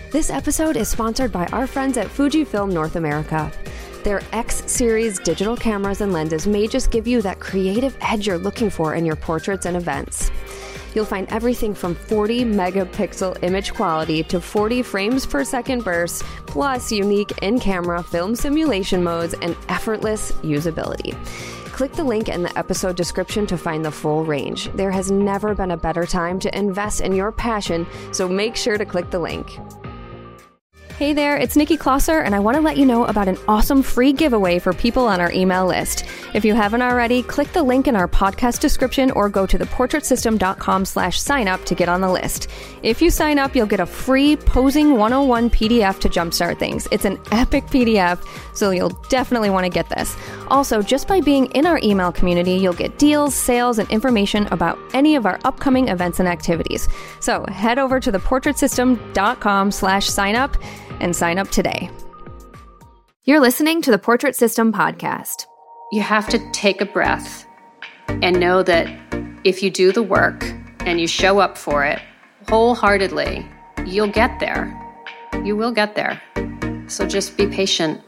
This episode is sponsored by our friends at Fujifilm North America. Their X-Series digital cameras and lenses may just give you that creative edge you're looking for in your portraits and events. You'll find everything from 40 megapixel image quality to 40 frames per second bursts, plus unique in-camera film simulation modes and effortless usability. Click the link in the episode description to find the full range. There has never been a better time to invest in your passion, so make sure to click the link. Hey there, it's Nikki Klosser, and I want to let you know about an awesome free giveaway for people on our email list. If you haven't already, click the link in our podcast description or go to theportraitsystem.com/sign-up to get on the list. If you sign up, you'll get a free Posing 101 PDF to jumpstart things. It's an epic PDF, so you'll definitely want to get this. Also, just by being in our email community, you'll get deals, sales, and information about any of our upcoming events and activities. So head over to theportraitsystem.com/sign-up and sign up today. You're listening to the Portrait System podcast. You have to take a breath and know that if you do the work and you show up for it wholeheartedly, you'll get there. You will get there. So just be patient.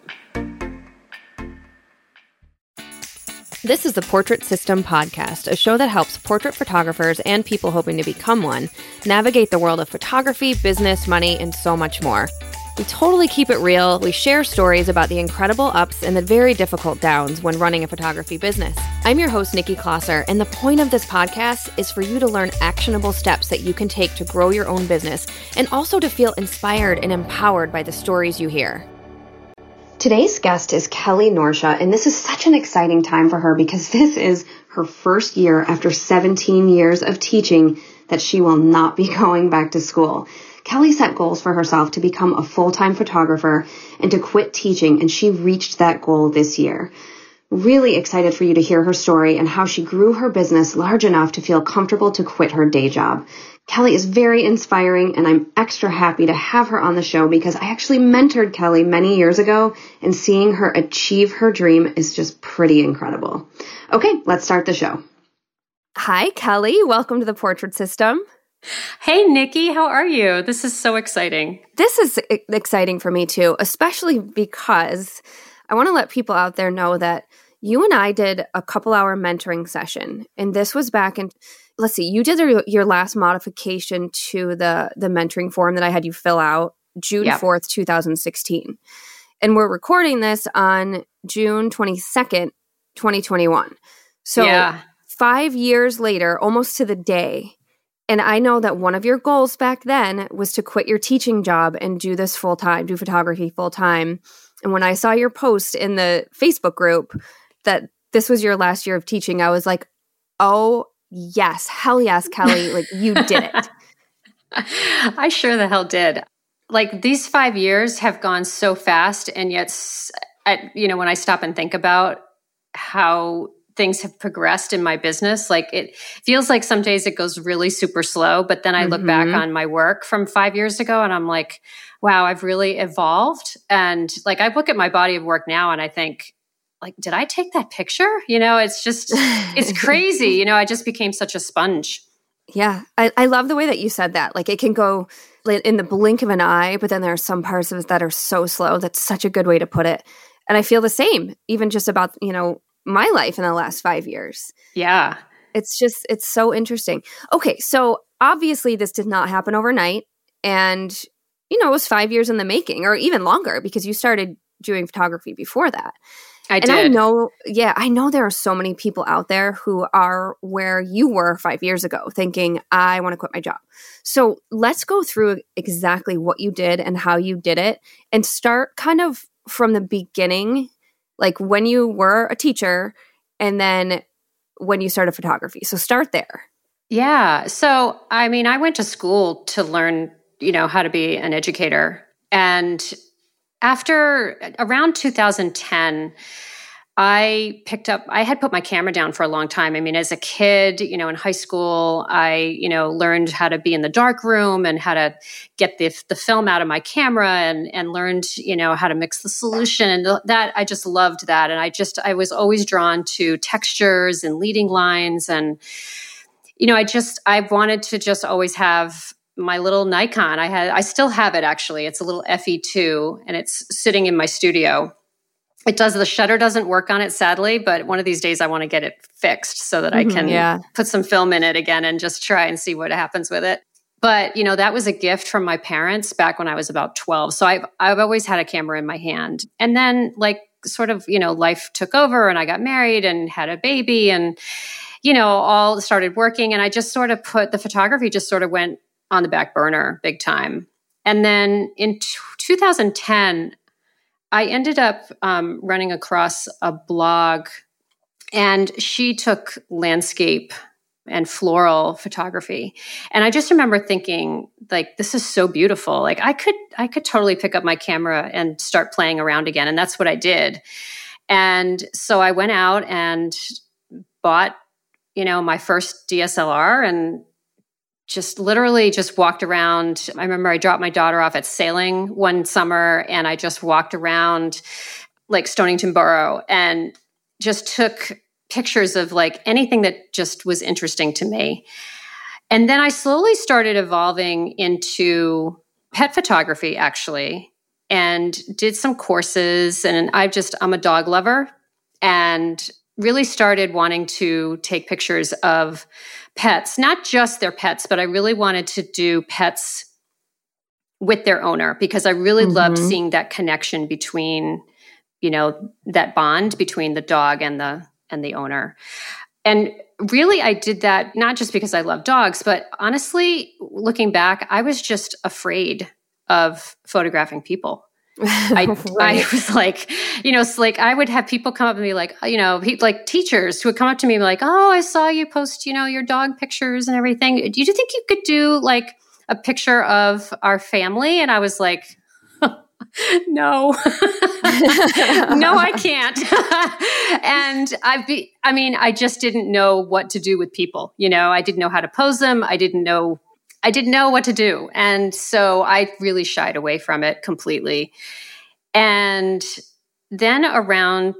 This is the Portrait System podcast, a show that helps portrait photographers and people hoping to become one navigate the world of photography, business, money, and so much more. We totally keep it real. We share stories about the incredible ups and the very difficult downs when running a photography business. I'm your host, Nikki Klosser, and the point of this podcast is for you to learn actionable steps that you can take to grow your own business and also to feel inspired and empowered by the stories you hear. Today's guest is Kelly Norsha, and this is such an exciting time for her because this is her first year after 17 years of teaching that she will not be going back to school. Kelly set goals for herself to become a full-time photographer and to quit teaching, and she reached that goal this year. Really excited for you to hear her story and how she grew her business large enough to feel comfortable to quit her day job. Kelly is very inspiring, and I'm extra happy to have her on the show because I actually mentored Kelly many years ago, and seeing her achieve her dream is just pretty incredible. Okay, let's start the show. Hi, Kelly. Welcome to the Portrait System. Hey, Nikki, how are you? This is so exciting. This is exciting for me too, especially because I want to let people out there know that you and I did a couple-hour mentoring session, and this was back in, let's see, you did your last modification to the mentoring form that I had you fill out June 4th, 2016. And we're recording this on June 22nd, 2021. So 5 years later, almost to the day. And I know that one of your goals back then was to quit your teaching job and do this full-time, do photography full-time. And when I saw your post in the Facebook group that this was your last year of teaching, I was like, oh, yes, hell yes, Kelly, like you did it. I sure the hell did. Like these 5 years have gone so fast. And yet, when I stop and think about how things have progressed in my business, like it feels like some days it goes really super slow, but then I look back on my work from 5 years ago and I'm like, wow, I've really evolved. And like, I look at my body of work now and I think, like, did I take that picture? It's just, it's crazy. I just became such a sponge. Yeah. I love the way that you said that. Like it can go in the blink of an eye, but then there are some parts of it that are so slow. That's such a good way to put it. And I feel the same, even just about, my life in the last 5 years. Yeah. It's so interesting. Okay. So obviously this did not happen overnight. And, it was 5 years in the making or even longer because you started doing photography before that. I did. I know there are so many people out there who are where you were 5 years ago thinking, I want to quit my job. So let's go through exactly what you did and how you did it and start kind of from the beginning, like when you were a teacher and then when you started photography. So start there. Yeah. So, I went to school to learn, how to be an educator. And after around 2010, I had put my camera down for a long time. As a kid, in high school, I, learned how to be in the dark room and how to get the film out of my camera and learned, how to mix the solution. And that, I just loved that. And I was always drawn to textures and leading lines. And, I wanted to just always have my little Nikon. I still have it actually. It's a little FE2 and it's sitting in my studio. The shutter doesn't work on it, sadly, but one of these days I want to get it fixed so that I can put some film in it again and just try and see what happens with it. But, that was a gift from my parents back when I was about 12. So I've always had a camera in my hand. And then life took over and I got married and had a baby and, all started working. And I just sort of the photography just sort of went on the back burner big time. And then in 2010, I ended up running across a blog, and she took landscape and floral photography. And I just remember thinking, this is so beautiful. I could totally pick up my camera and start playing around again. And that's what I did. And so I went out and bought, my first DSLR and just literally walked around. I remember I dropped my daughter off at sailing one summer and I just walked around Stonington Borough and just took pictures of anything that just was interesting to me. And then I slowly started evolving into pet photography actually, and did some courses. And I'm a dog lover and really started wanting to take pictures of pets, not just their pets, but I really wanted to do pets with their owner because I really loved seeing that connection between, that bond between the dog and the owner. And really, I did that not just because I love dogs, but honestly, looking back, I was just afraid of photographing people. I was I would have people come up and be like teachers who would come up to me and be like, oh, I saw you post, your dog pictures and everything. Do you think you could do a picture of our family? And I was like, no, no, I can't. And I just didn't know what to do with people. I didn't know how to pose them. I didn't know what to do. And so I really shied away from it completely. And then around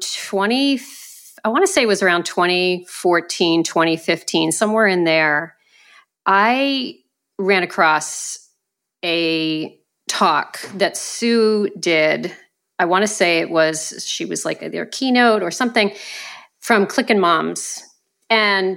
I want to say it was around 2014, 2015, somewhere in there, I ran across a talk that Sue did. I want to say she was their keynote or something from Clickin' Moms. And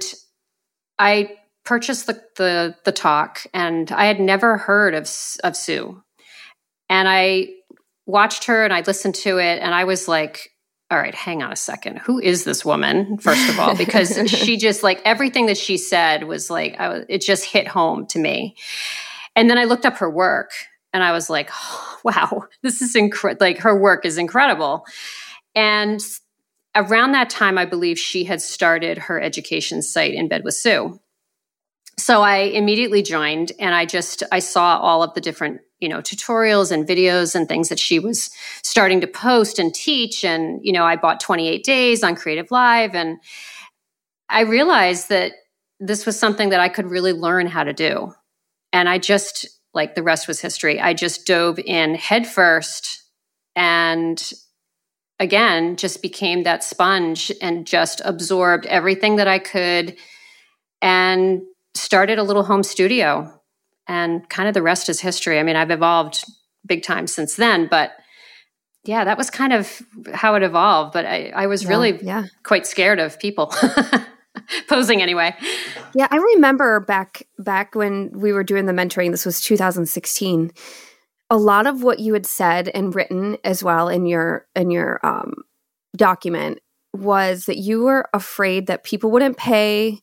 I purchased the talk, and I had never heard of Sue. And I watched her and I listened to it, and I was like, all right, hang on a second. Who is this woman, first of all? Because she just everything that she said was it just hit home to me. And then I looked up her work and I was like, oh, wow, this is incredible. Her work is incredible. And around that time, I believe she had started her education site, In Bed with Sue. So I immediately joined, and I saw all of the different, tutorials and videos and things that she was starting to post and teach. And, I bought 28 Days on Creative Live, and I realized that this was something that I could really learn how to do. And I just, the rest was history. I just dove in headfirst and again, just became that sponge and just absorbed everything that I could and started a little home studio. And kind of the rest is history. I've evolved big time since then, but yeah, that was kind of how it evolved. But I was really quite scared of people posing anyway. Yeah, I remember back when we were doing the mentoring, this was 2016, a lot of what you had said and written as well in your document was that you were afraid that people wouldn't pay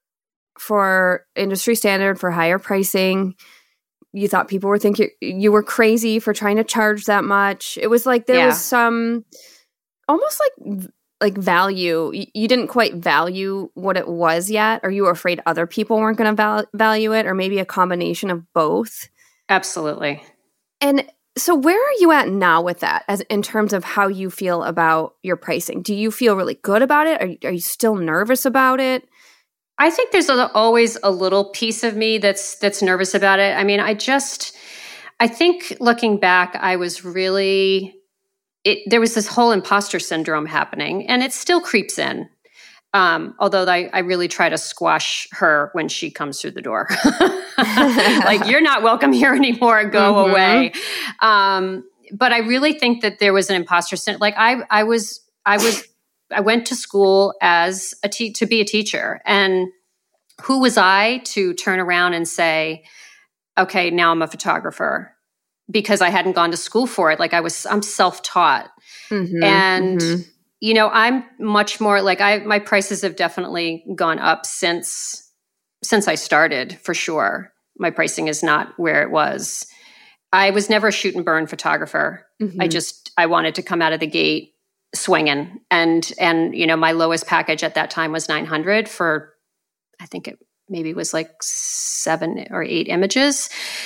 for industry standard, for higher pricing. You thought people were thinking you were crazy for trying to charge that much. It was there was some almost like value. You didn't quite value what it was yet, or you were afraid other people weren't going to value it, or maybe a combination of both. Absolutely. And so where are you at now with that as in terms of how you feel about your pricing? Do you feel really good about it? Are you still nervous about it? I think there's always a little piece of me that's nervous about it. I think looking back, I was really, there was this whole imposter syndrome happening, and it still creeps in. Although I really try to squash her when she comes through the door. Like, you're not welcome here anymore. Go away. But I really think that there was an imposter syndrome. Like I went to school as to be a teacher, and who was I to turn around and say, okay, now I'm a photographer, because I hadn't gone to school for it. Like I'm self-taught. And you know, I'm much more like my prices have definitely gone up since I started, for sure. My pricing is not where it was. I was never a shoot and burn photographer. I wanted to come out of the gate swinging. And you know, my lowest package at that time was $900 for, I think it maybe was like 7 or 8 images.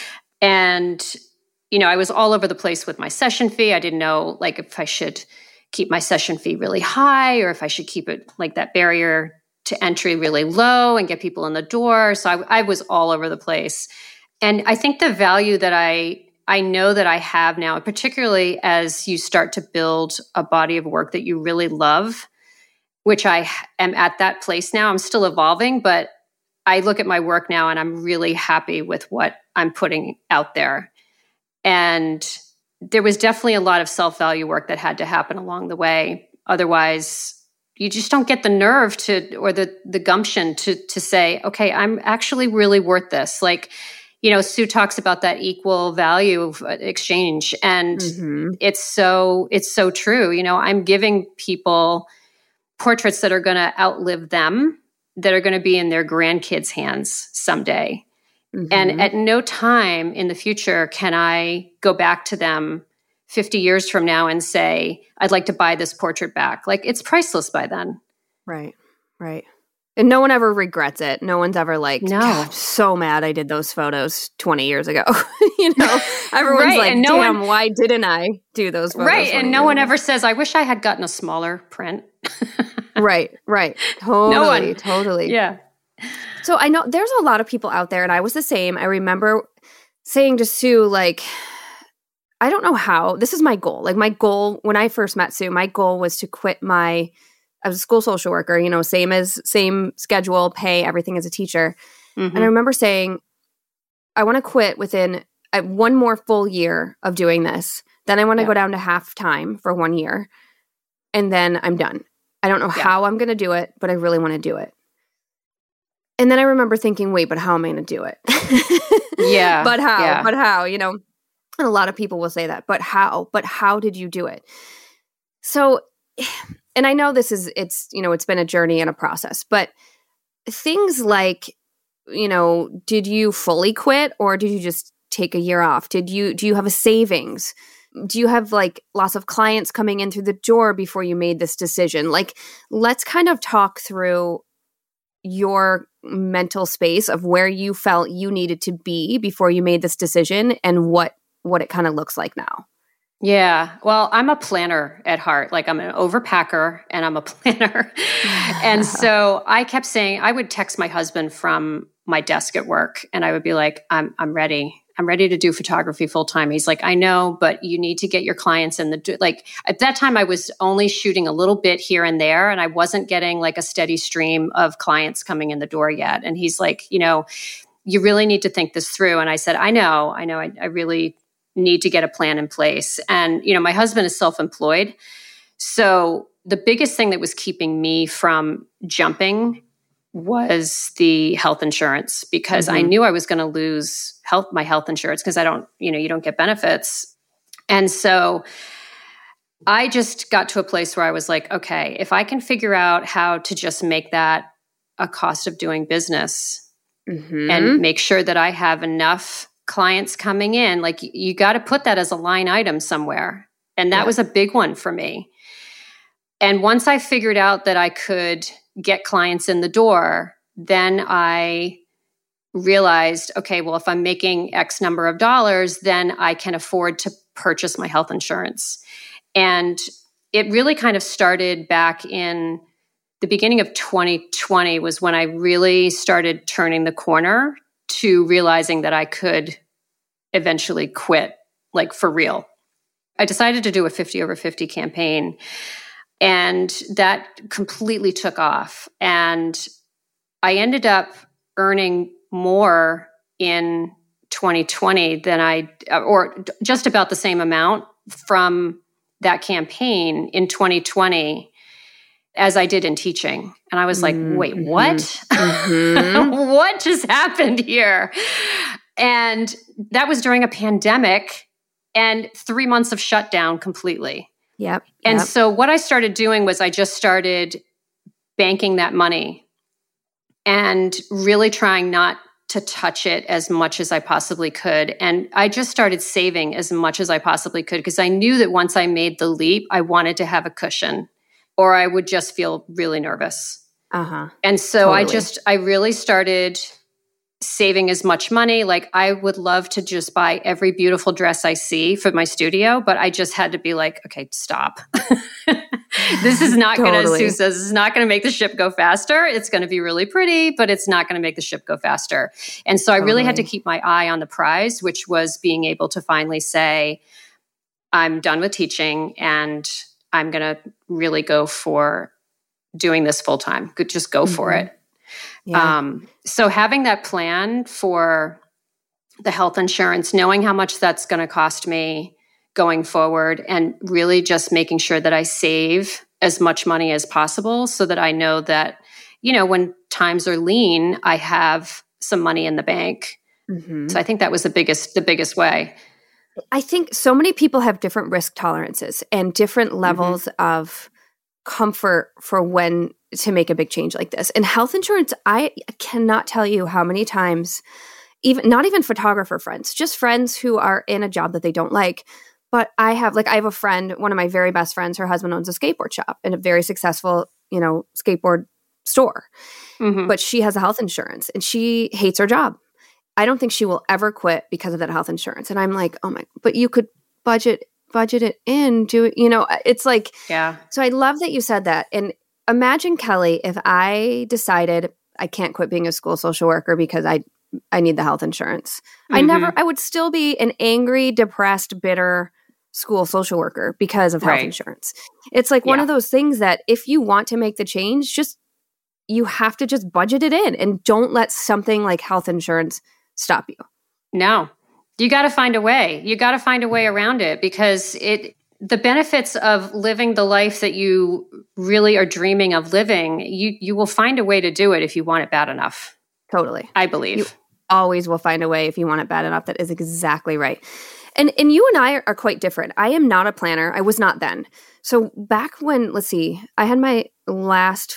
And, you know, I was all over the place with my session fee. I didn't know like if I should keep my session fee really high or if I should keep it like that barrier to entry really low and get people in the door. So I was all over the place. And I think the value that I know that I have now, particularly as you start to build a body of work that you really love, which I am at that place now. I'm still evolving, but I look at my work now and I'm really happy with what I'm putting out there. And there was definitely a lot of self-value work that had to happen along the way. Otherwise, you just don't get the nerve or the gumption to say, okay, I'm actually really worth this. Like, you know, Sue talks about that equal value of exchange. And it's so true. You know, I'm giving people portraits that are going to outlive them, that are going to be in their grandkids' hands someday. And at no time in the future can I go back to them 50 years from now and say, I'd like to buy this portrait back. Like, it's priceless by then. Right. And no one ever regrets it. No one's ever like, no, I'm so mad I did those photos 20 years ago. You know, everyone's like, damn, why didn't I do those photos? Right. And no one ever says, I wish I had gotten a smaller print. Right. Totally. Yeah. So I know there's a lot of people out there, and I was the same. I remember saying to Sue, like, I don't know how. This is my goal. Like, my goal when I first met Sue, my goal was to quit I was a school social worker, you know, same schedule, pay, everything as a teacher. And I remember saying, I want to quit within one more full year of doing this. Then I want to go down to half time for 1 year. And then I'm done. I don't know how I'm going to do it, but I really want to do it. And then I remember thinking, wait, but how am I going to do it? But how? Yeah. But how? You know, and a lot of people will say that. But how? But how did you do it? So, and I know it's been a journey and a process. But things like, you know, did you fully quit or did you just take a year off? Do you have a savings? Do you have like lots of clients coming in through the door before you made this decision? Like, let's kind of talk through your mental space of where you felt you needed to be before you made this decision and what it kind of looks like now. Yeah. Well, I'm a planner at heart. Like, I'm an overpacker and I'm a planner. And so I kept saying, I would text my husband from my desk at work and I would be like, I'm ready. I'm ready to do photography full time. He's like, I know, but you need to get your clients in like at that time I was only shooting a little bit here and there and I wasn't getting like a steady stream of clients coming in the door yet. And he's like, you know, you really need to think this through. And I said, I know, I really need to get a plan in place. And, you know, my husband is self-employed. So the biggest thing that was keeping me from jumping was the health insurance, because I knew I was going to lose my health insurance because you don't get benefits. And so I just got to a place where I was like, okay, if I can figure out how to just make that a cost of doing business and make sure that I have enough clients coming in, like you got to put that as a line item somewhere. And that was a big one for me. And once I figured out that I could get clients in the door, then I realized, okay, well, if I'm making X number of dollars, then I can afford to purchase my health insurance. And it really kind of started back in the beginning of 2020 was when I really started turning the corner to realizing that I could eventually quit, like for real. I decided to do a 50 over 50 campaign. And that completely took off. And I ended up earning more in 2020 than or just about the same amount from that campaign in 2020 as I did in teaching. And I was like, wait, what? What just happened here? And that was during a pandemic and 3 months of shutdown completely. Yep. And so what I started doing was I just started banking that money and really trying not to touch it as much as I possibly could. And I just started saving as much as I possibly could because I knew that once I made the leap, I wanted to have a cushion or I would just feel really nervous. And so Totally. I really started saving as much money. Like I would love to just buy every beautiful dress I see for my studio, but I just had to be like, okay, stop. This is not going to, as Sue says, this is not going to make the ship go faster. It's going to be really pretty, but it's not going to make the ship go faster. And so I really had to keep my eye on the prize, which was being able to finally say, I'm done with teaching and I'm going to really go for doing this full time. Just go for it. Yeah. So having that plan for the health insurance, knowing how much that's going to cost me going forward, and really just making sure that I save as much money as possible so that I know that, when times are lean, I have some money in the bank. So I think that was the biggest way. I think so many people have different risk tolerances and different levels of comfort for when to make a big change like this. And health insurance, I cannot tell you how many times, not even photographer friends, just friends who are in a job that they don't like. But I have a friend, one of my very best friends, her husband owns a skateboard shop and a very successful, skateboard store. But she has a health insurance and she hates her job. I don't think she will ever quit because of that health insurance. And I'm like, oh my, but you could budget it in, do it, it's like, yeah. So I love that you said that. And imagine, Kelly, if I decided I can't quit being a school social worker because I need the health insurance. I would still be an angry, depressed, bitter school social worker because of health insurance. It's like one of those things that if you want to make the change, you have to just budget it in and don't let something like health insurance stop you. No, you got to find a way. You got to find a way around it because the benefits of living the life that you really are dreaming of living, you will find a way to do it if you want it bad enough. Totally. I believe. You always will find a way if you want it bad enough. That is exactly right. And you and I are quite different. I am not a planner. I was not then. So back when, I had my last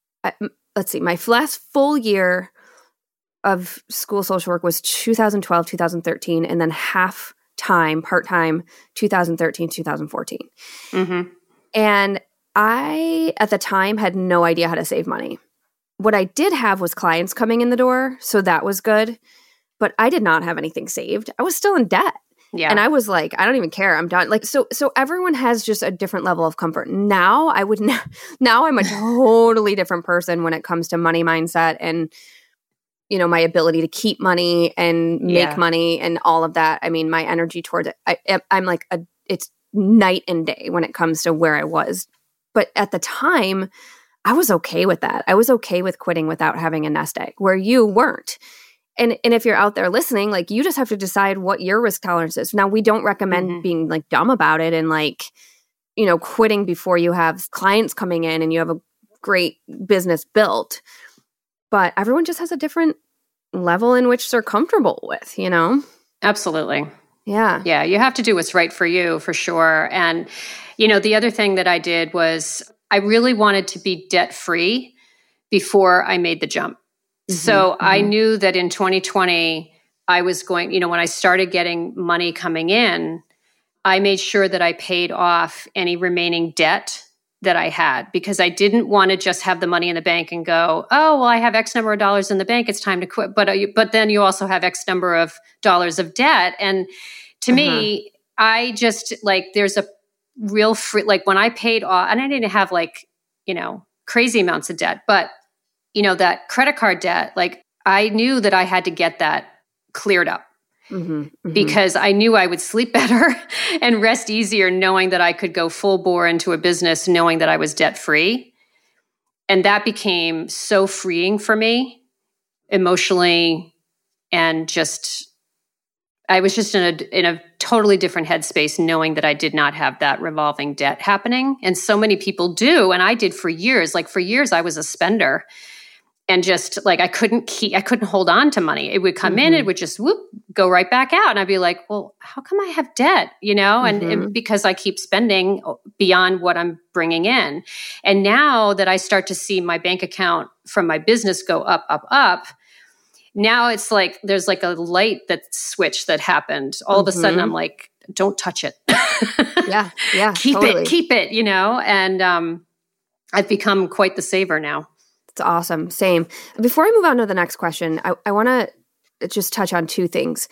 full year of school social work was 2012, 2013, and then part-time, 2013, 2014. And I, at the time, had no idea how to save money. What I did have was clients coming in the door, so that was good. But I did not have anything saved. I was still in debt. Yeah. And I was like, I don't even care. I'm done. So everyone has just a different level of comfort. Now now I'm a totally different person when it comes to money mindset and, my ability to keep money and make money and all of that. I mean, my energy towards it, I'm like, it's night and day when it comes to where I was. But at the time, I was okay with that. I was okay with quitting without having a nest egg, where you weren't. And if you're out there listening, you just have to decide what your risk tolerance is. Now, we don't recommend being dumb about it and quitting before you have clients coming in and you have a great business built. But everyone just has a different level in which they're comfortable with, Absolutely. Yeah. Yeah. You have to do what's right for you, for sure. And, the other thing that I did was I really wanted to be debt free before I made the jump. So I knew that in 2020, I was going, when I started getting money coming in, I made sure that I paid off any remaining debt that I had, because I didn't want to just have the money in the bank and go, oh, well, I have X number of dollars in the bank, it's time to quit. But then you also have X number of dollars of debt. And to me, I just there's a real free, when I paid off, and I didn't have crazy amounts of debt, but that credit card debt, I knew that I had to get that cleared up. because I knew I would sleep better and rest easier knowing that I could go full bore into a business, knowing that I was debt free. And that became so freeing for me emotionally, and I was just in a totally different headspace knowing that I did not have that revolving debt happening. And so many people do. And I did for years. Like for years, I was a spender. And just like I couldn't hold on to money. It would come in, it would just go right back out. And I'd be like, well, how come I have debt? And because I keep spending beyond what I'm bringing in. And now that I start to see my bank account from my business go up, up, up, now it's like there's like a light switch that happened. All of a sudden I'm like, don't touch it. Yeah. keep it, and I've become quite the saver now. It's awesome. Same. Before I move on to the next question, I want to just touch on two things.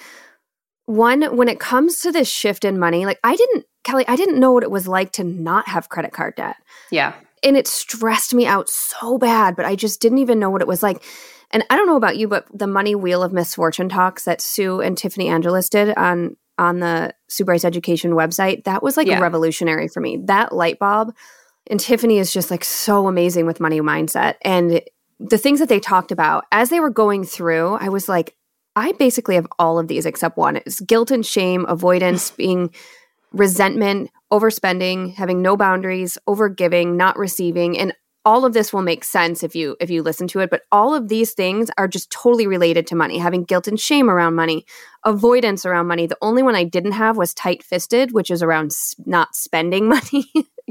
One, when it comes to this shift in money, like Kelly, I didn't know what it was like to not have credit card debt. Yeah. And it stressed me out so bad, but I just didn't even know what it was like. And I don't know about you, but the Money Wheel of Misfortune talks that Sue and Tiffany Angelis did on the Sue Bryce Education website, that was like revolutionary for me. That light bulb. And Tiffany is just like so amazing with money mindset. And the things that they talked about as they were going through, I was like, I basically have all of these except one. It's guilt and shame, avoidance, being resentment, overspending, having no boundaries, overgiving, not receiving. And all of this will make sense if you listen to it. But all of these things are just totally related to money, having guilt and shame around money, avoidance around money. The only one I didn't have was tight-fisted, which is around not spending money.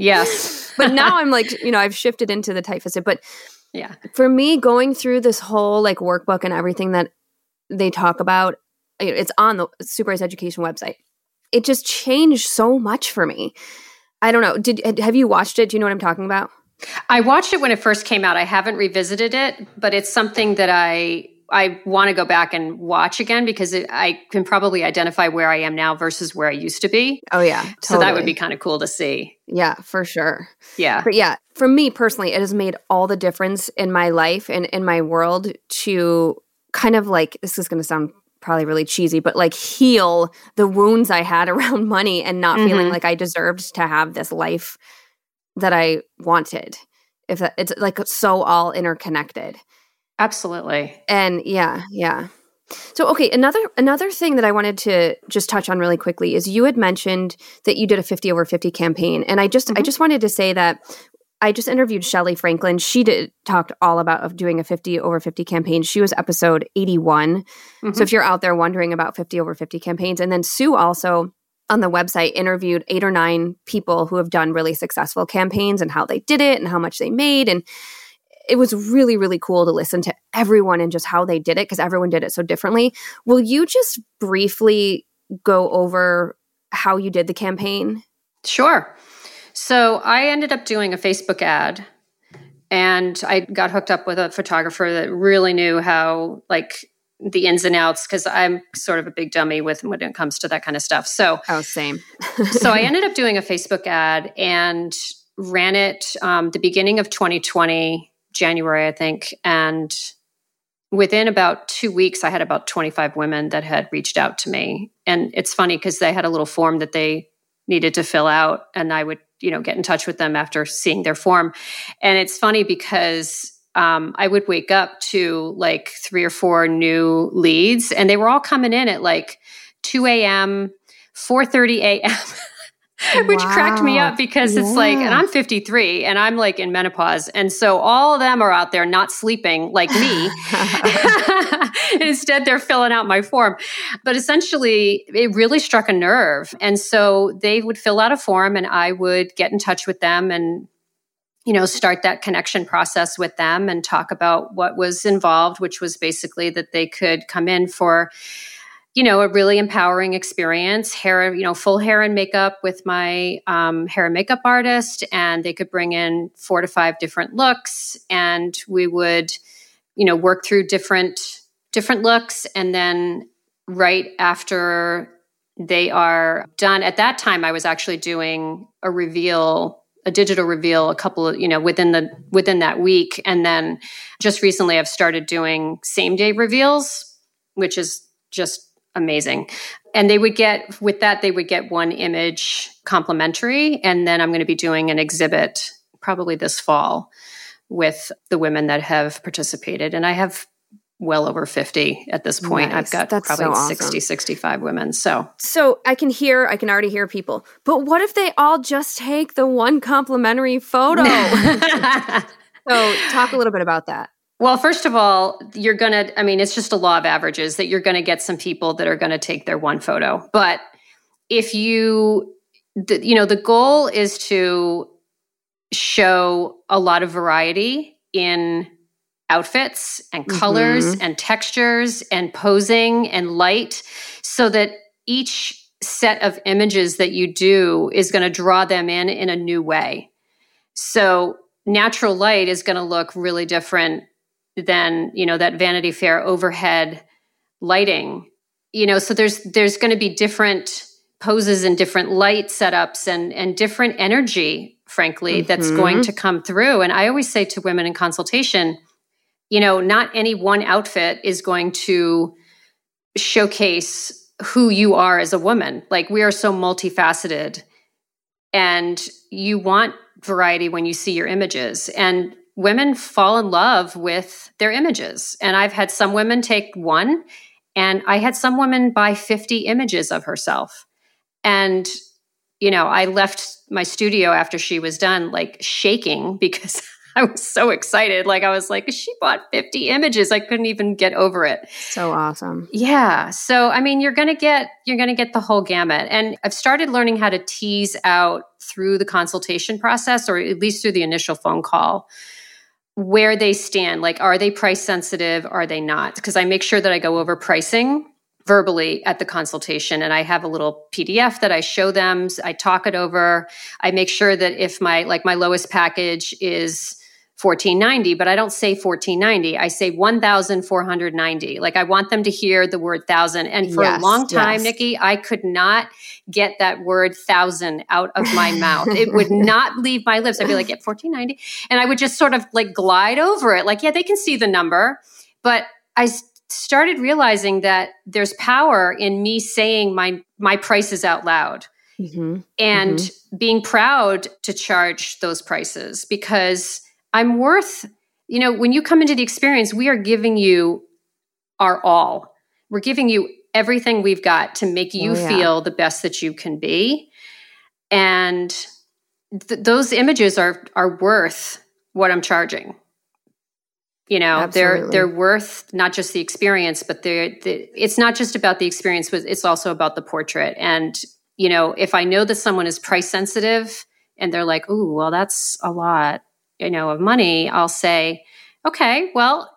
Yes. But now I'm like, I've shifted into the tight-fisted. But yeah, for me, going through this whole like workbook and everything that they talk about, it's on the Sue Bryce Education website. It just changed so much for me. I don't know. Have you watched it? Do you know what I'm talking about? I watched it when it first came out. I haven't revisited it, but it's something that I want to go back and watch again because I can probably identify where I am now versus where I used to be. Oh, yeah. Totally. So that would be kind of cool to see. Yeah, for sure. Yeah. But yeah, for me personally, it has made all the difference in my life and in my world to kind of like, this is going to sound probably really cheesy, but like heal the wounds I had around money and not feeling like I deserved to have this life that I wanted. It's like so all interconnected. Absolutely. And yeah. So, okay, another thing that I wanted to just touch on really quickly is you had mentioned that you did a 50 over 50 campaign. And I just wanted to say that I just interviewed Shelly Franklin. She talked all about doing a 50 over 50 campaign. She was episode 81. So if you're out there wondering about 50 over 50 campaigns. And then Sue also on the website interviewed 8 or 9 people who have done really successful campaigns and how they did it and how much they made. And it was really, really cool to listen to everyone and just how they did it because everyone did it so differently. Will you just briefly go over how you did the campaign? Sure. So I ended up doing a Facebook ad and I got hooked up with a photographer that really knew how like the ins and outs because I'm sort of a big dummy when it comes to that kind of stuff. So, same. So I ended up doing a Facebook ad and ran it the beginning of 2020, January, I think. And within about 2 weeks, I had about 25 women that had reached out to me. And it's funny because they had a little form that they needed to fill out and I would, get in touch with them after seeing their form. And it's funny because I would wake up to like 3 or 4 new leads and they were all coming in at like 2 a.m., 4:30 a.m., which cracked me up because it's like, and I'm 53 and I'm like in menopause. And so all of them are out there not sleeping like me. And instead they're filling out my form. But essentially it really struck a nerve. And so they would fill out a form and I would get in touch with them and start that connection process with them and talk about what was involved, which was basically that they could come in for, a really empowering experience, hair, full hair and makeup with my hair and makeup artist. And they could bring in 4 to 5 different looks and we would, work through different looks. And then right after they are done, at that time, I was actually doing a digital reveal, a couple of, within that week. And then just recently I've started doing same day reveals, which is just amazing. And they would get one image complimentary. And then I'm going to be doing an exhibit probably this fall with the women that have participated. And I have well over 50 at this point. Nice. I've got That's probably so awesome. 60, 65 women. So I can already hear people. But what if they all just take the one complimentary photo? So talk a little bit about that. Well, first of all, it's just a law of averages that you're going to get some people that are going to take their one photo. But if the goal is to show a lot of variety in outfits and colors and textures and posing and light, so that each set of images that you do is going to draw them in a new way. So natural light is going to look really different than, that Vanity Fair overhead lighting. So there's going to be different poses and different light setups and different energy, frankly, that's going to come through. And I always say to women in consultation, not any one outfit is going to showcase who you are as a woman. Like, we are so multifaceted, and you want variety when you see your images. And women fall in love with their images. And I've had some women take one, and I had some women buy 50 images of herself. And, I left my studio after she was done, like, shaking, because I was so excited. Like, I was like, she bought 50 images. I couldn't even get over it. So awesome. Yeah. So, you're going to get the whole gamut. And I've started learning how to tease out through the consultation process, or at least through the initial phone call, where they stand. Like, are they price sensitive? Are they not? Because I make sure that I go over pricing verbally at the consultation, and I have a little PDF that I show them. I talk it over. I make sure that if my lowest package is $1,490, but I don't say $1,490. I say $1,490. Like, I want them to hear the word thousand. And for a long time, Nikki, I could not get that word thousand out of my mouth. It would not leave my lips. I'd be like, yeah, $1,490. And I would just sort of like glide over it. Like, yeah, they can see the number. But I started realizing that there's power in me saying my prices out loud and being proud to charge those prices, because I'm worth, when you come into the experience, we are giving you our all. We're giving you everything we've got to make you feel the best that you can be. And those images are worth what I'm charging. They're worth not just the experience, but it's not just about the experience, but it's also about the portrait. And, if I know that someone is price sensitive and they're like, ooh, well, that's a lot, of money, I'll say, okay, well,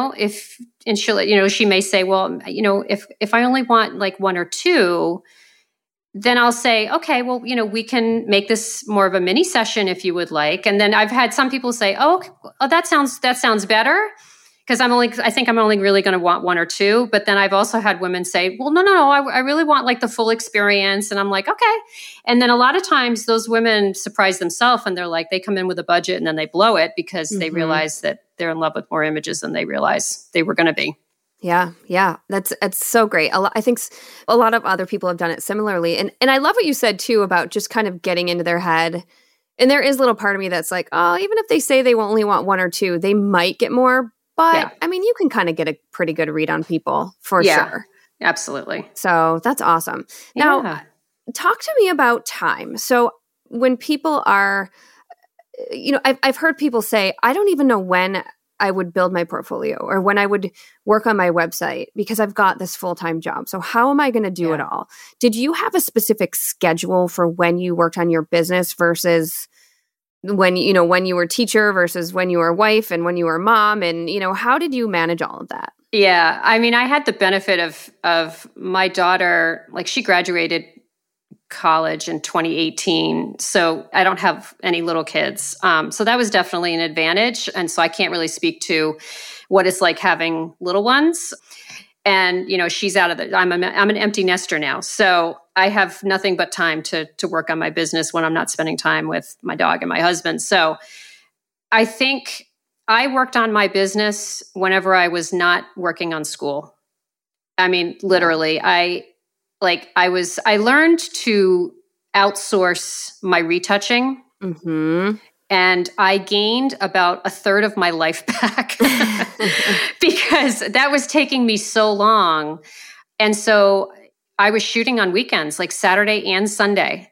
she may say, well, if I only want like one or two, then I'll say, okay, well, we can make this more of a mini session if you would like. And then I've had some people say, oh, that sounds better, because I think I'm only really going to want one or two. But then I've also had women say, well, no, I really want like the full experience. And I'm like, okay. And then a lot of times those women surprise themselves, and they're like, they come in with a budget and then they blow it because they realize that they're in love with more images than they realized they were going to be. Yeah. That's so great. I think a lot of other people have done it similarly. And I love what you said too about just kind of getting into their head. And there is a little part of me that's like, oh, even if they say they only want one or two, they might get more. But you can kind of get a pretty good read on people for sure. Absolutely. So that's awesome. Now, talk to me about time. So when people are, I've heard people say, I don't even know when I would build my portfolio or when I would work on my website because I've got this full-time job. So how am I going to do it all? Did you have a specific schedule for when you worked on your business versus when you were a teacher versus when you were a wife and when you were a mom? And, how did you manage all of that? Yeah. I had the benefit of my daughter, like, she graduated college in 2018. So I don't have any little kids. So that was definitely an advantage. And so I can't really speak to what it's like having little ones. And, she's out of I'm an empty nester now. So I have nothing but time to work on my business when I'm not spending time with my dog and my husband. So I think I worked on my business whenever I was not working on school. I mean, literally, I learned to outsource my retouching. Mm-hmm. And I gained about a third of my life back because that was taking me so long. And so I was shooting on weekends, like Saturday and Sunday.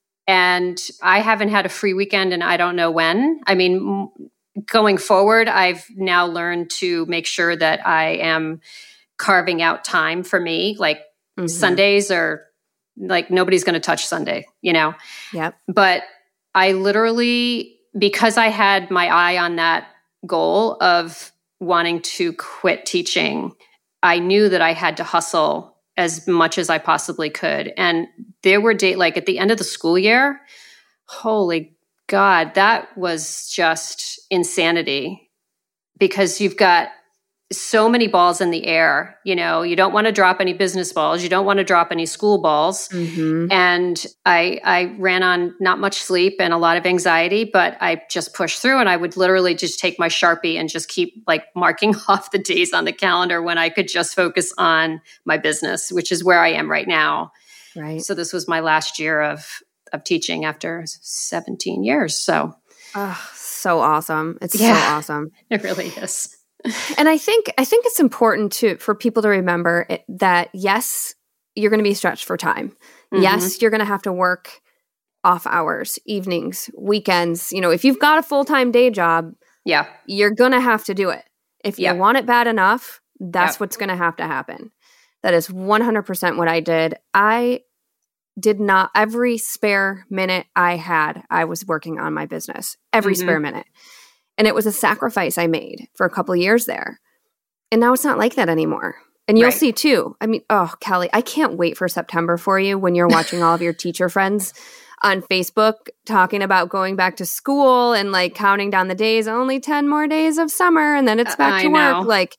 And I haven't had a free weekend and I don't know when. I mean, going forward, I've now learned to make sure that I am carving out time for me. Like Sundays are like, nobody's going to touch Sunday, you know? Yep. But I literally, because I had my eye on that goal of wanting to quit teaching, I knew that I had to hustle as much as I possibly could. And there were days, like at the end of the school year, holy God, that was just insanity because you've got so many balls in the air. You know, you don't want to drop any business balls. You don't want to drop any school balls. Mm-hmm. And I ran on not much sleep and a lot of anxiety, but I just pushed through and I would literally just take my Sharpie and just keep like marking off the days on the calendar when I could just focus on my business, which is where I am right now. Right. So this was my last year of teaching after 17 years. So. Oh, so awesome. It's so awesome. It really is. And I think it's important for people to remember that yes, you're going to be stretched for time. Mm-hmm. Yes, you're going to have to work off hours, evenings, weekends. You know, if you've got a full-time day job, you're going to have to do it. If you want it bad enough, that's what's going to happen. That is 100% what I did. I did not, every spare minute I had, I was working on my business. Every spare minute. And it was a sacrifice I made for a couple of years there. And now it's not like that anymore. And you'll see too. I mean, oh, Kelly, I can't wait for September for you when you're watching all of your teacher friends on Facebook talking about going back to school and like counting down the days, only 10 more days of summer. And then it's back to work. Like,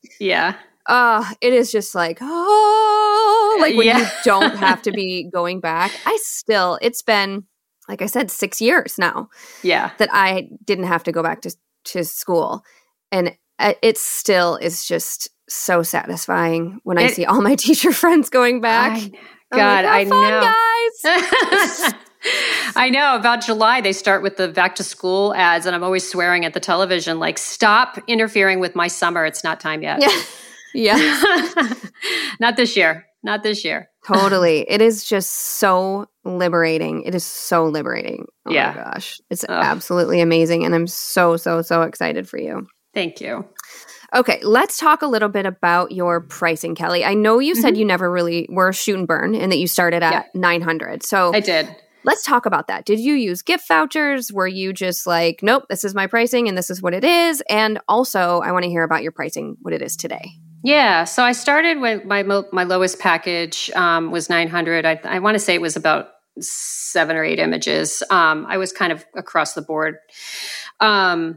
it is just like, like when you don't have to be going back. It's been, like I said, 6 years now that I didn't have to go back to school. And it still is just so satisfying when I see all my teacher friends going back. I know. Guys. I know. About July, they start with the back to school ads, and I'm always swearing at the television, like, stop interfering with my summer. It's not time yet. Yeah. Not this year. Not this year. Totally. It is just so liberating. It is so liberating. Oh my gosh. It's absolutely amazing. And I'm so, so, so excited for you. Thank you. Okay. Let's talk a little bit about your pricing, Kelly. I know you said you never really were shoot and burn and that you started at $900. So I did. Let's talk about that. Did you use gift vouchers? Were you just like, nope, this is my pricing and this is what it is? And also, I want to hear about your pricing, what it is today. Yeah. So I started with my lowest package was 900. I want to say it was about 7 or 8 images. I was kind of across the board. And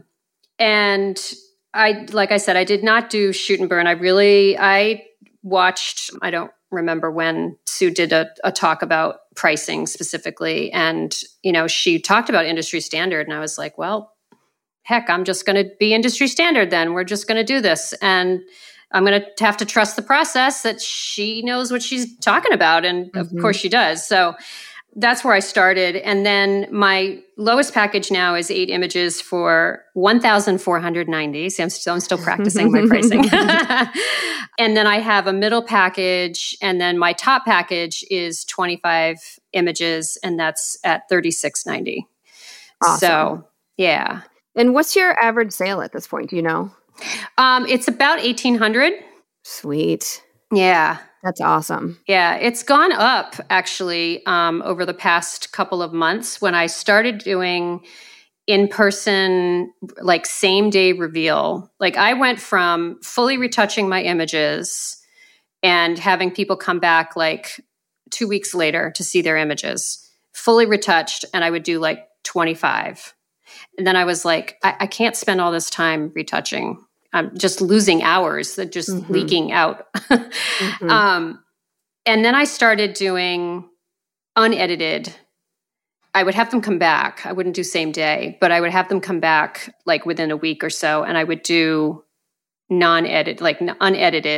like I said, I did not do shoot and burn. I watched, I don't remember when Sue did a talk about pricing specifically. And, you know, she talked about industry standard. And I was like, well, heck, I'm just going to be industry standard then. We're just going to do this. And I'm going to have to trust the process that she knows what she's talking about. And of course she does. So that's where I started. And then my lowest package now is 8 images for $1,490. See, I'm still practicing my pricing. And then I have a middle package. And then my top package is 25 images. And that's at $3,690. Awesome. So, yeah. And what's your average sale at this point? Do you know? It's about 1,800. Sweet. Yeah. That's awesome. Yeah. It's gone up actually, over the past couple of months when I started doing in-person, like same day reveal. Like I went from fully retouching my images and having people come back like 2 weeks later to see their images, fully retouched. And I would do like 25. And then I was like, I can't spend all this time retouching. I'm just losing hours that just leaking out. And then I started doing unedited. I would have them come back. I wouldn't do same day, but I would have them come back like within a week or so. And I would do unedited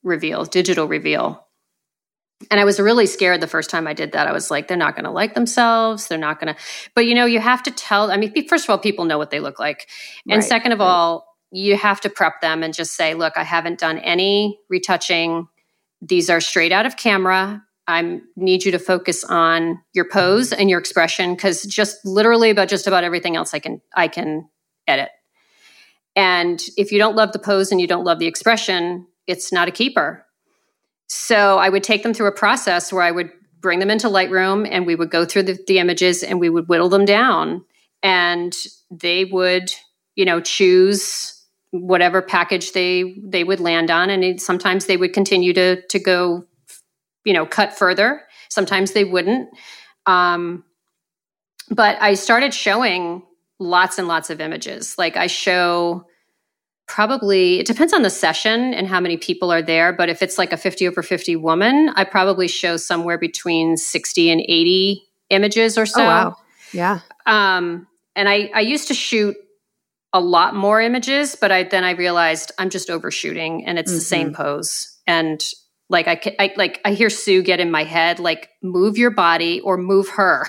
reveal, digital reveal. And I was really scared the first time I did that. I was like, they're not going to like themselves. They're not going to, but you have to tell, first of all, people know what they look like. And second of all, you have to prep them and just say, look, I haven't done any retouching. These are straight out of camera. I need you to focus on your pose and your expression, because just literally about just about everything else I can edit. And if you don't love the pose and you don't love the expression, it's not a keeper. So I would take them through a process where I would bring them into Lightroom and we would go through the images and we would whittle them down, and they would, choose whatever package they would land on. And sometimes they would continue to go, cut further. Sometimes they wouldn't. But I started showing lots and lots of images. Like I show probably, it depends on the session and how many people are there. But if it's like a 50 over 50 woman, I probably show somewhere between 60 and 80 images or so. Oh, wow. Yeah. And I used to shoot a lot more images, but then I realized I'm just overshooting and it's the same pose. And like I hear Sue get in my head, like, move your body or move her.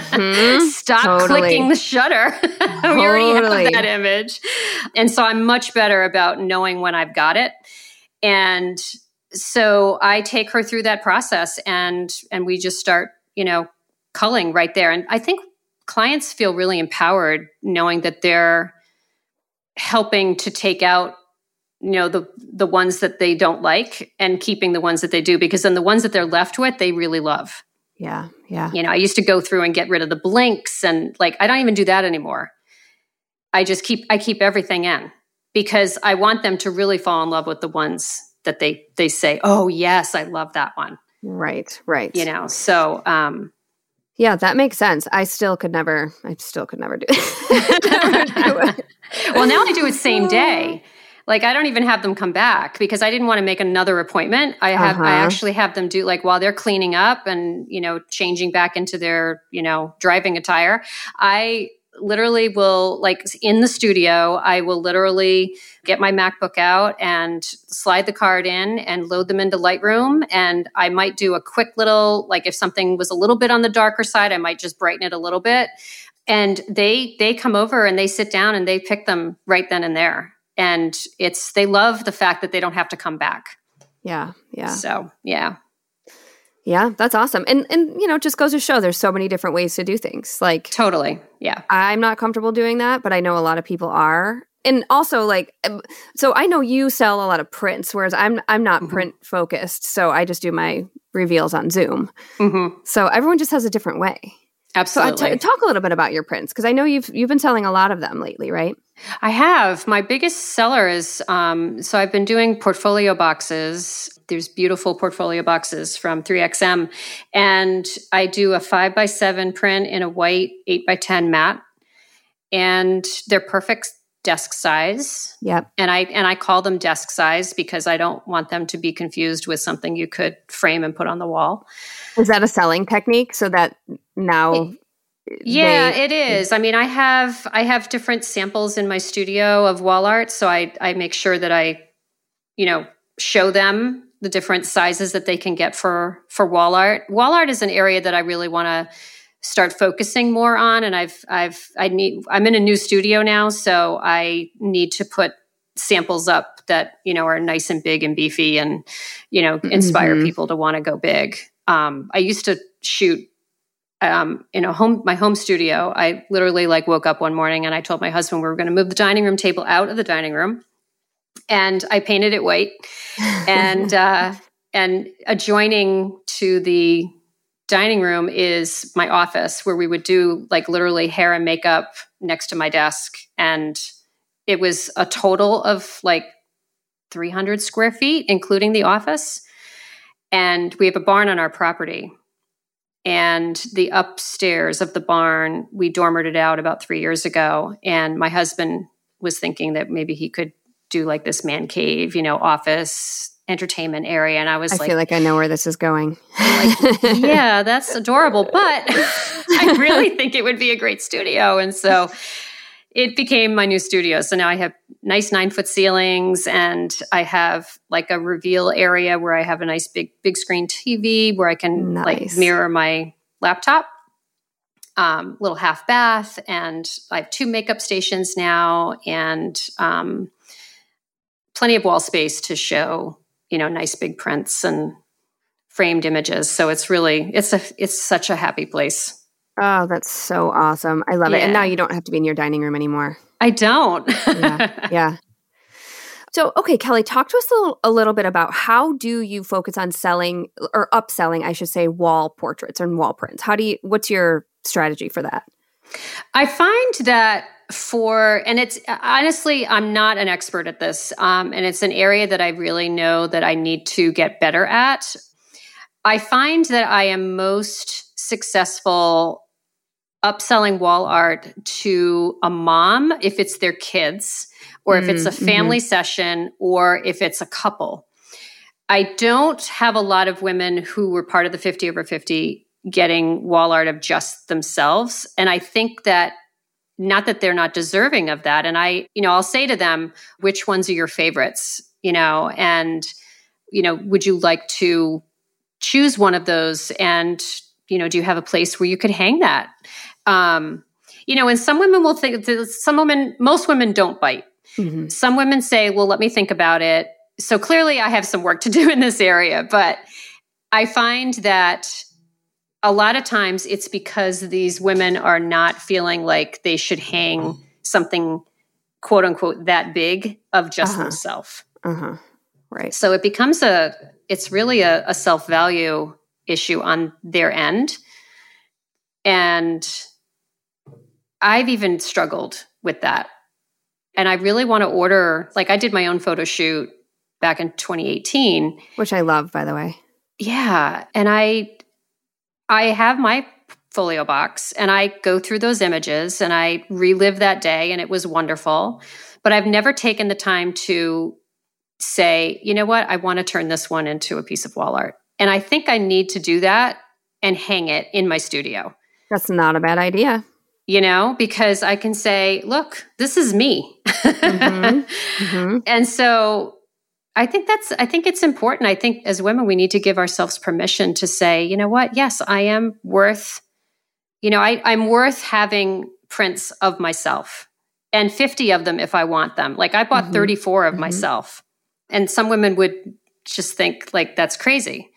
Stop clicking the shutter. We already have that image. And so I'm much better about knowing when I've got it. And so I take her through that process and we just start, culling right there. And I think clients feel really empowered knowing that they're helping to take out, the ones that they don't like and keeping the ones that they do, because then the ones that they're left with, they really love. Yeah. Yeah. I used to go through and get rid of the blinks, and like, I don't even do that anymore. I keep everything in because I want them to really fall in love with the ones that they say, oh yes, I love that one. Right. So, yeah, that makes sense. I still could never do it. Well, now I do it same day. Like I don't even have them come back because I didn't want to make another appointment. I actually have them do, like, while they're cleaning up and, changing back into their, driving attire. I literally will, like, in the studio, I will literally get my MacBook out and slide the card in and load them into Lightroom. And I might do a quick little, like, if something was a little bit on the darker side, I might just brighten it a little bit. And they come over and they sit down and they pick them right then and there. And they love the fact that they don't have to come back. Yeah. Yeah. So, yeah. Yeah, that's awesome. And it just goes to show there's so many different ways to do things. Like, totally. Yeah. I'm not comfortable doing that, but I know a lot of people are. And also, like, so I know you sell a lot of prints, whereas I'm not print focused. So I just do my reveals on Zoom. So everyone just has a different way. Absolutely. So talk a little bit about your prints, because I know you've been selling a lot of them lately, right? I have. My biggest seller is, so I've been doing portfolio boxes. There's beautiful portfolio boxes from 3XM. And I do a 5x7 print in a white 8x10 matte. And they're perfect desk size. Yep. And I call them desk size because I don't want them to be confused with something you could frame and put on the wall. Is that a selling technique so that now... Yeah, it is. I mean, I have different samples in my studio of wall art. So I make sure that I, show them the different sizes that they can get for wall art. Wall art is an area that I really want to start focusing more on. And I'm in a new studio now, so I need to put samples up that, are nice and big and beefy and, inspire people to want to go big. I used to shoot in my home studio. I literally woke up one morning and I told my husband we were going to move the dining room table out of the dining room, and I painted it white. And adjoining to the dining room is my office, where we would do literally hair and makeup next to my desk. And it was a total of 300 square feet, including the office. And we have a barn on our property. And the upstairs of the barn, we dormered it out about 3 years ago. And my husband was thinking that maybe he could do this man cave, office, entertainment area. And I feel like I know where this is going. Yeah, that's adorable. But I really think it would be a great studio. And so it became my new studio. So now I have nice 9-foot ceilings, and I have like a reveal area where I have a nice big screen TV where I can like mirror my laptop. Little half bath, and I have 2 makeup stations now, and plenty of wall space to show, nice big prints and framed images. So it's really, it's such a happy place. Oh, that's so awesome. I love it. And now you don't have to be in your dining room anymore. I don't. Yeah. So, okay, Kelly, talk to us a little bit about how do you focus on selling or upselling, I should say, wall portraits and wall prints? What's your strategy for that? I find that and it's honestly, I'm not an expert at this. And it's an area that I really know that I need to get better at. I find that I am most successful upselling wall art to a mom if it's their kids, or if it's a family session, or if it's a couple. I don't have a lot of women who were part of the 50 over 50 getting wall art of just themselves. And I think that, not that they're not deserving of that. And I'll say to them, which ones are your favorites? And, would you like to choose one of those? And, do you have a place where you could hang that? And some women will think, most women don't bite. Mm-hmm. Some women say, well, let me think about it. So clearly I have some work to do in this area, but I find that a lot of times it's because these women are not feeling like they should hang something, quote unquote, that big of just themselves. Right. So it becomes it's really a self-value issue on their end. And I've even struggled with that. And I really want to order, like I did my own photo shoot back in 2018. Which I love, by the way. Yeah. And I have my folio box, and I go through those images and I relive that day, and it was wonderful. But I've never taken the time to say, you know what, I want to turn this one into a piece of wall art. And I think I need to do that and hang it in my studio. That's not a bad idea. Because I can say, look, this is me. And so I think it's important. I think as women, we need to give ourselves permission to say, you know what? Yes, I am worth, I'm worth having prints of myself, and 50 of them if I want them. Like I bought 34 of myself, and some women would just think like that's crazy.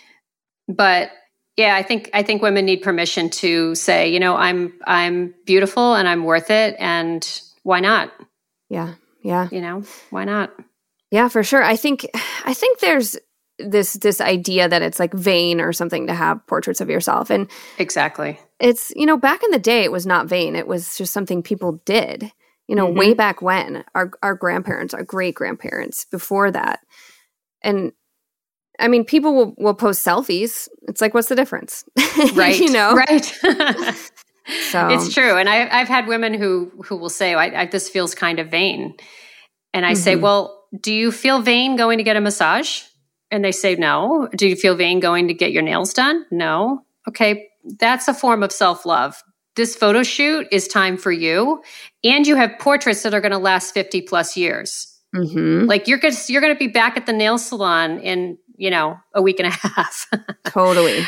But yeah, I think women need permission to say, I'm beautiful and I'm worth it, and why not? Yeah. Why not? Yeah, for sure. I think there's this idea that it's like vain or something to have portraits of yourself. And exactly. It's, back in the day, it was not vain. It was just something people did, way back when, our grandparents, our great grandparents before that. And I mean, people will post selfies. It's like, what's the difference? Right. Right. So it's true. And I've had women who will say, this feels kind of vain. And I say, well, do you feel vain going to get a massage? And they say, no. Do you feel vain going to get your nails done? No. Okay. That's a form of self-love. This photo shoot is time for you. And you have portraits that are going to last 50 plus years. Like you're going to be back at the nail salon in, a week and a half. Totally.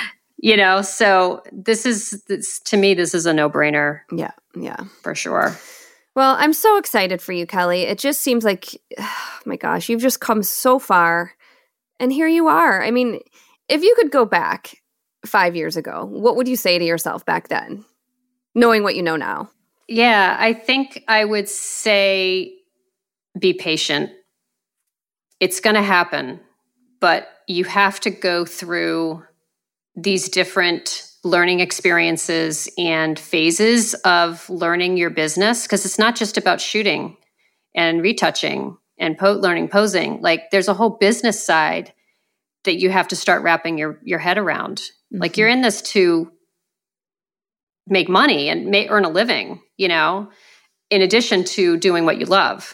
So to me, this is a no-brainer. Yeah. For sure. Well, I'm so excited for you, Kelly. It just seems like, oh my gosh, you've just come so far. And here you are. I mean, if you could go back 5 years ago, what would you say to yourself back then, knowing what you know now? Yeah, I think I would say be patient. It's going to happen, but you have to go through these different learning experiences and phases of learning your business, because it's not just about shooting and retouching and learning posing. Like there's a whole business side that you have to start wrapping your head around. Like you're in this to make money and earn a living, in addition to doing what you love.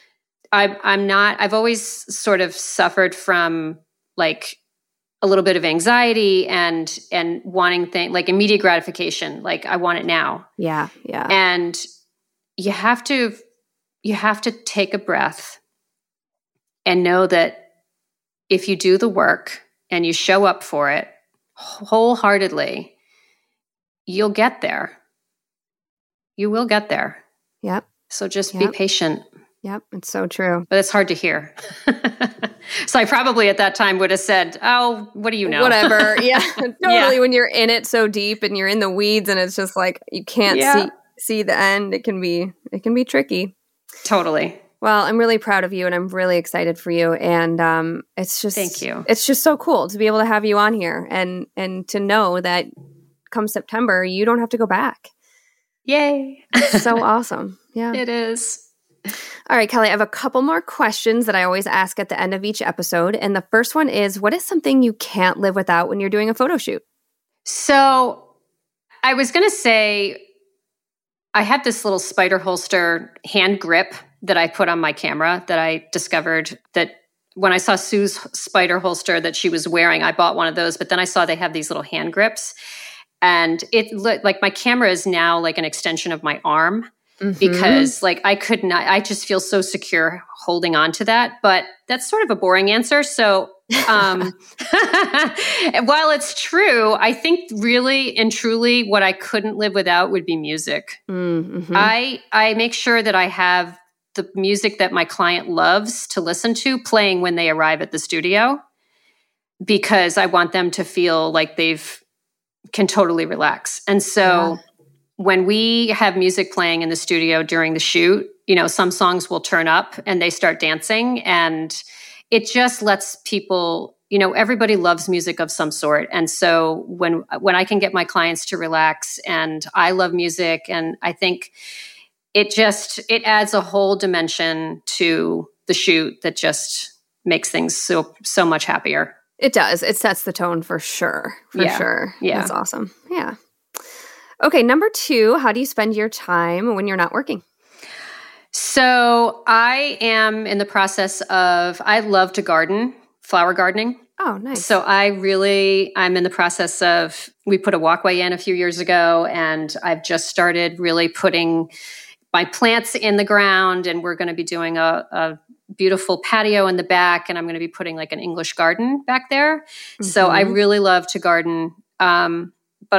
I've always sort of suffered from like a little bit of anxiety and wanting things like immediate gratification. Like I want it now. Yeah. And you have to take a breath and know that if you do the work and you show up for it wholeheartedly, you'll get there. You will get there. Yep. So just be patient. Yep. It's so true. But it's hard to hear. So I probably at that time would have said, oh, what do you know? Whatever. Yeah. Totally. When you're in it so deep and you're in the weeds and it's just like you can't see the end, it can be tricky. Totally. Well, I'm really proud of you and I'm really excited for you. And it's just thank you. It's just so cool to be able to have you on here and to know that come September, you don't have to go back. Yay. It's so awesome. Yeah. It is. All right, Kelly, I have a couple more questions that I always ask at the end of each episode. And the first one is, what is something you can't live without when you're doing a photo shoot? So I was going to say, I had this little spider holster hand grip that I put on my camera that I discovered that when I saw Sue's spider holster that she was wearing, I bought one of those, but then I saw they have these little hand grips. And it looked like my camera is now like an extension of my arm. Mm-hmm. Because like I just feel so secure holding on to that, but that's sort of a boring answer. So, while it's true, I think really and truly what I couldn't live without would be music. Mm-hmm. I make sure that I have the music that my client loves to listen to playing when they arrive at the studio, because I want them to feel like can totally relax. And so when we have music playing in the studio during the shoot, some songs will turn up and they start dancing, and it just lets people, everybody loves music of some sort. And so when I can get my clients to relax, and I love music, and I think it adds a whole dimension to the shoot that just makes things so much happier. It does. It sets the tone for sure. For sure. Yeah. That's awesome. Yeah. Okay, number 2, how do you spend your time when you're not working? So I am in the process of, I love to garden, flower gardening. Oh, nice. So I'm in the process of, we put a walkway in a few years ago, and I've just started really putting my plants in the ground, and we're going to be doing a beautiful patio in the back, and I'm going to be putting like an English garden back there. Mm-hmm. So I really love to garden. But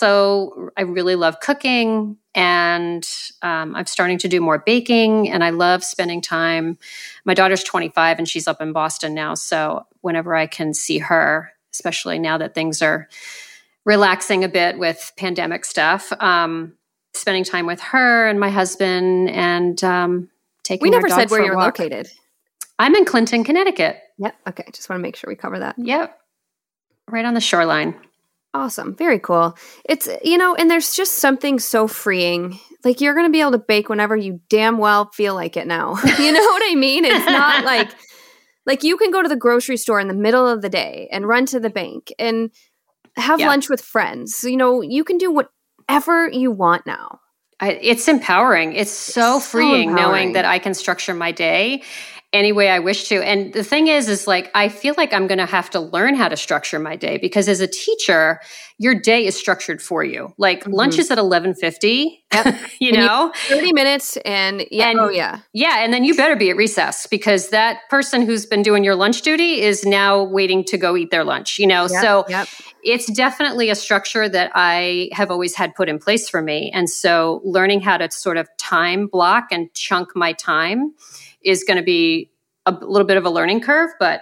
I really love cooking, and I'm starting to do more baking, and I love spending time. My daughter's 25 and she's up in Boston now. So whenever I can see her, especially now that things are relaxing a bit with pandemic stuff, spending time with her and my husband and taking our dog for a walk. We never said where you're located. I'm in Clinton, Connecticut. Yep. Okay. Just want to make sure we cover that. Yep. Right on the shoreline. Awesome. Very cool. It's, and there's just something so freeing. Like you're going to be able to bake whenever you damn well feel like it now. You know what I mean? It's not like you can go to the grocery store in the middle of the day and run to the bank and have lunch with friends. You can do whatever you want now. It's empowering. It's so freeing knowing that I can structure my day any way I wish to. And the thing is like, I feel like I'm going to have to learn how to structure my day, because as a teacher, your day is structured for you. Like lunch is at 11:50, yep. 30 minutes and Yeah. And then you better be at recess, because that person who's been doing your lunch duty is now waiting to go eat their lunch, So it's definitely a structure that I have always had put in place for me. And so learning how to sort of time block and chunk my time is going to be a little bit of a learning curve, but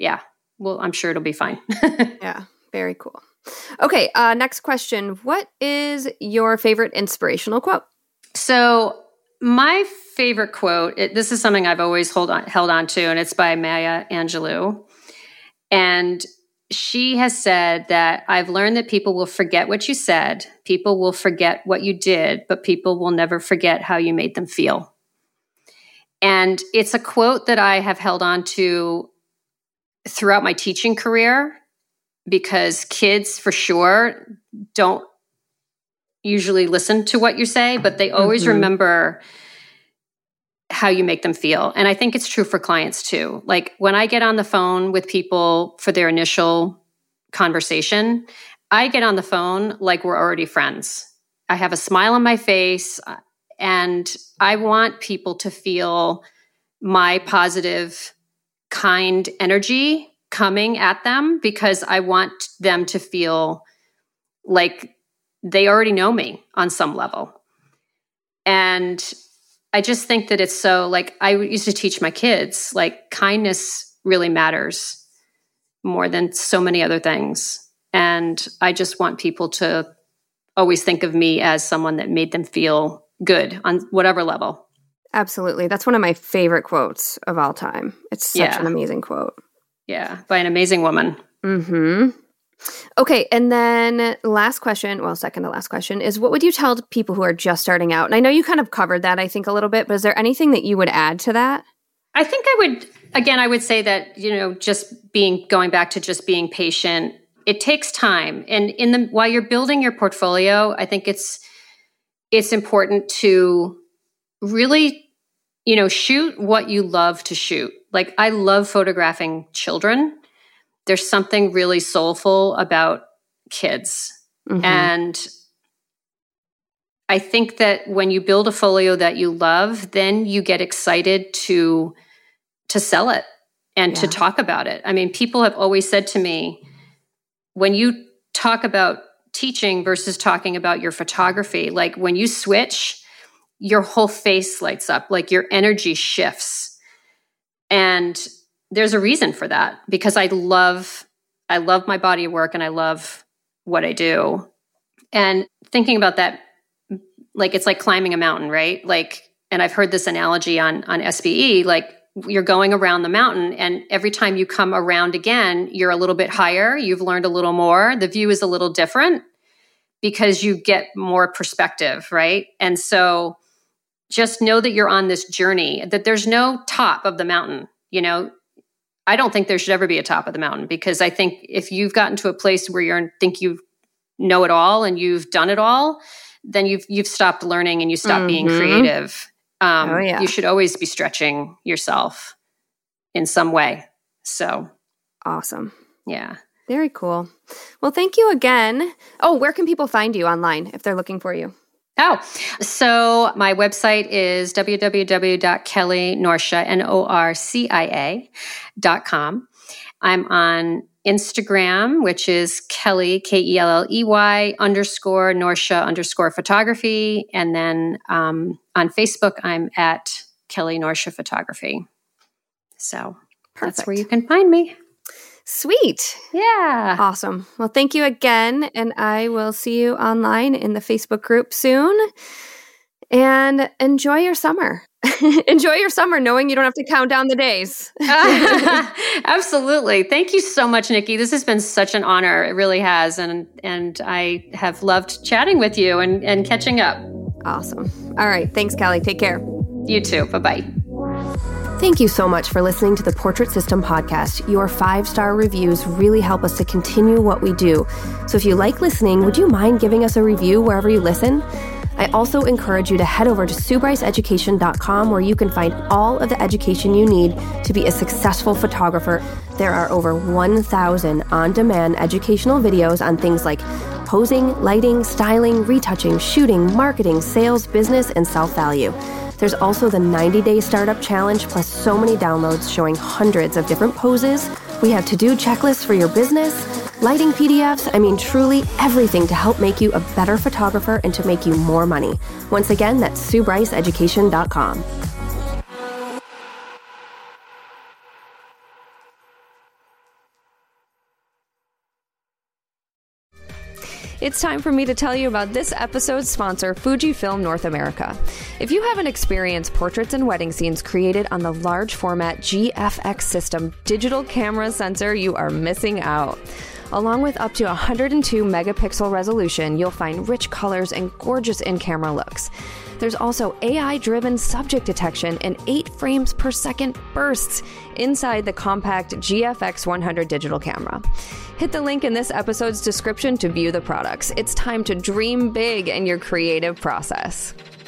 I'm sure it'll be fine. Yeah, very cool. Okay, next question. What is your favorite inspirational quote? So my favorite quote, this is something I've always held on to, and it's by Maya Angelou. And she has said that I've learned that people will forget what you said, people will forget what you did, but people will never forget how you made them feel. And it's a quote that I have held on to throughout my teaching career, because kids for sure don't usually listen to what you say, but they always remember how you make them feel. And I think it's true for clients too. Like when I get on the phone with people for their initial conversation, I get on the phone like we're already friends. I have a smile on my face. And I want people to feel my positive, kind energy coming at them because I want them to feel like they already know me on some level. And I just think that it's so, like, I used to teach my kids, like, kindness really matters more than so many other things. And I just want people to always think of me as someone that made them feel good on whatever level. Absolutely. That's one of my favorite quotes of all time. It's such an amazing quote. Yeah, by an amazing woman. Mm-hmm. Okay, and then last question, well, second to last question, is what would you tell people who are just starting out? And I know you kind of covered that, I think, a little bit, but is there anything that you would add to that? I think I would say that, going back to just being patient, it takes time. And while you're building your portfolio, I think it's important to really, shoot what you love to shoot. Like, I love photographing children. There's something really soulful about kids. Mm-hmm. And I think that when you build a folio that you love, then you get excited to sell it and to talk about it. I mean, people have always said to me, when you talk about teaching versus talking about your photography, like when you switch, your whole face lights up, like your energy shifts. And there's a reason for that, because I love my body of work and I love what I do. And thinking about that, like, it's like climbing a mountain, right? Like, and I've heard this analogy on SBE, like you're going around the mountain and every time you come around again, you're a little bit higher. You've learned a little more. The view is a little different because you get more perspective, right? And so just know that you're on this journey, that there's no top of the mountain. I don't think there should ever be a top of the mountain, because I think if you've gotten to a place where you think you know it all and you've done it all, then you've stopped learning and you stop being creative. You should always be stretching yourself in some way. So awesome. Yeah. Very cool. Well, thank you again. Oh, where can people find you online if they're looking for you? Oh, so my website is www.kellynorcia.com. I'm on Instagram, which is Kelly, Kelley _Norcia_photography. And then on Facebook, I'm at Kelly Norcia Photography. So That's where you can find me. Sweet. Yeah. Awesome. Well, thank you again. And I will see you online in the Facebook group soon. And enjoy your summer. Enjoy your summer knowing you don't have to count down the days. Absolutely. Thank you so much, Nikki. This has been such an honor. It really has. And I have loved chatting with you and catching up. Awesome. All right. Thanks, Kelly. Take care. You too. Bye-bye. Thank you so much for listening to the Portrait System podcast. Your 5-star reviews really help us to continue what we do. So if you like listening, would you mind giving us a review wherever you listen? I also encourage you to head over to SueBryceEducation.com, where you can find all of the education you need to be a successful photographer. There are over 1,000 on-demand educational videos on things like posing, lighting, styling, retouching, shooting, marketing, sales, business, and self-value. There's also the 90-day startup challenge, plus so many downloads showing hundreds of different poses. We have to-do checklists for your business, lighting PDFs, truly everything to help make you a better photographer and to make you more money. Once again, that's SueBryceEducation.com. It's time for me to tell you about this episode's sponsor, Fujifilm North America. If you haven't experienced portraits and wedding scenes created on the large format GFX system digital camera sensor, you are missing out. Along with up to 102 megapixel resolution, you'll find rich colors and gorgeous in-camera looks. There's also AI-driven subject detection and 8 frames per second bursts inside the compact GFX 100 digital camera. Hit the link in this episode's description to view the products. It's time to dream big in your creative process.